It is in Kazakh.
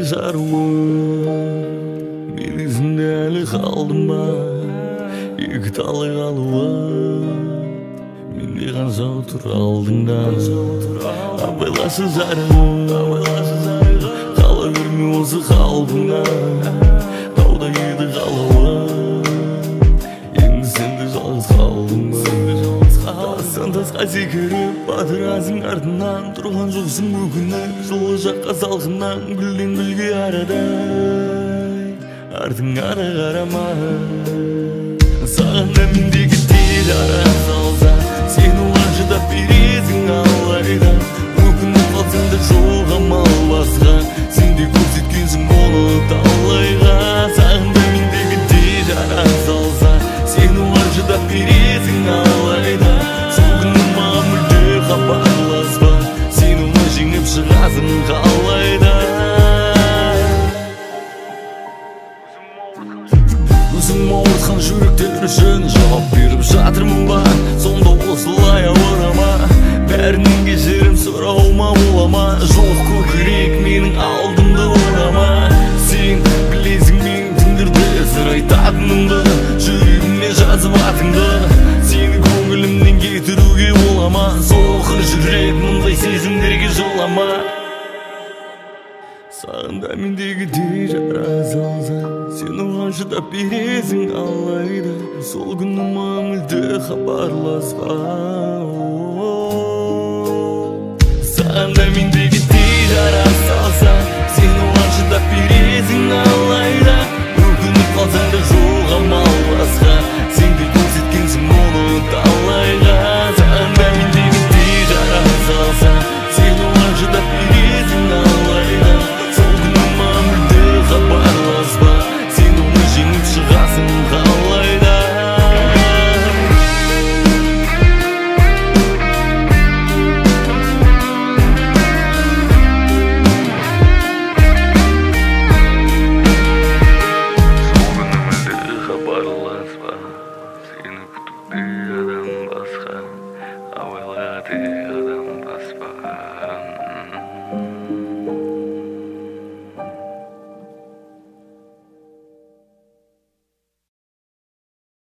жаруым, мен есімде әлі қалдым ба, екі талай қалуым, менде қанша тұр алдыңда. Абайлашы жарым, қала берме осы қалпыңа, тауда еді қалауым, енді сен де жалғыз қалдың ба. Тастан тасқа секіріп батырасың артынан, тұрған жоқсың өкіні жылы жаққа салқыннан, гүлден гүлге арадай артыңа да қарама. Саған дәміндегі тез ара салса, сен оған шыдап бересің алайда. Өкініп қалсаң да жоқ амал басқа, сен де көрсеткенсің оны талайға. Саған дәміндегі тез ара салса, сен оған шыдап бересің алайда. Сол күні маған мүлде хабарласпа, сен оны жеңіп шығасың қалайда. Өзім ауыртқан жүректер үшін жауап беріп жатырмын ба, сонда осылай ауырама. Бәрінен кешірім сұрауыма бола ма, жоқ көкірек менің алдымды орама. Сен білесің мен түндерде сыр айтатынымды, жүрегіме жазып атыңды, сені көңілімнен кетіруге бола ма. Соқыр жүрек мұндай сезімдерге жолама. Саған дәміндегі де жара салса, сен оған шыдап бересің алайда. Сол күні маған мүлде хабарласпа. Саған дәміндегі де жара салса, сен оған шыдап бересің алайда. Өкініп қалсаң да жоқ амал басқа, сен де көрсеткенсің оны талайға. Саған дәміндегі де жара салса, сен оған шыдап бересің алайда. Сол күні маған мүлде хабарласпа, сен оны жеңіп шығасың қалайда. Сені күтуде адам басқа, абайла